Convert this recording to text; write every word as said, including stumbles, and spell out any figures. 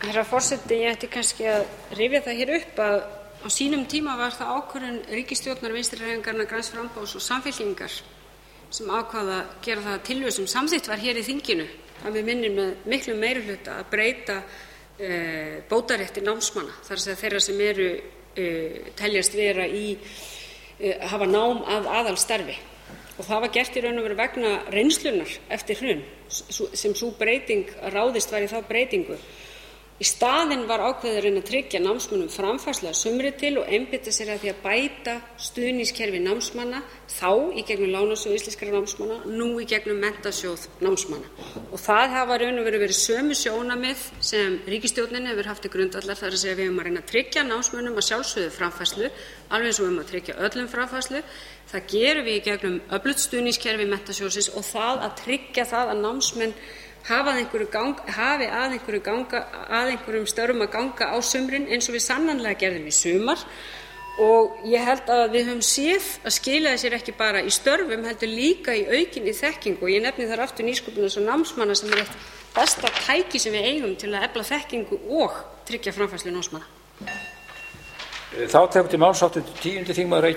Herra forseti, ég ætti kannski að rifja það hér upp að á sínum tíma var það ákvörðun ríkisstjórnar Vinstri-hreyfingarinnar Græns framboðs og Samfylkingar sem ákvað að gera það að tillögu sem samþykkt var hér í þinginu, að við minnir með miklum meirihluta, að breyta e, bótarétti námsmanna, þar að segja þeirra sem eru e, teljast vera í e, hafa nám að aðalstarfi. Og það var gert í raun og veru vegna reynslunar eftir hrun sem sú breyting ráðist var í þá breytingu. Í staðinn var ákveðið að reyna að tryggja námsmönnum framfærslu að sumri til og einbeita sér að því að bæta stuðningskerfi námsmanna, þá í gegnum Lánasjóð íslenskra námsmanna, nú í gegnum Menntasjóð námsmanna. Og það hafa raun og veru verið sömu sjónarmið sem ríkisstjórnin hefur haft til grundvallar, þar að segja við höfum að reyna að tryggja námsmönnum að sjálfsögðu framfærslu, alveg eins og við höfum að tryggja öllum framfærslu. Það gerum við í gegnum öflugt stuðningskerfi Menntasjóðsins og það að tryggja það að námsmenn hafi að einhverju gang, hafi að einhverju ganga, að einhverjum störfum að ganga á sumrin eins og við sannanlega gerðum í sumar. Og ég held að við höfum séð að skilaði sér ekki bara í störfum, heldur líka í aukinni þekkingu. Og ég nefni þar aftur nýsköpunar og námsmanna sem er eitt besta tæki sem við eigum til að efla þekkingu og tryggja framfærslu námsmanna. Þá tekur til máls háttvirtur tíundi þingmaður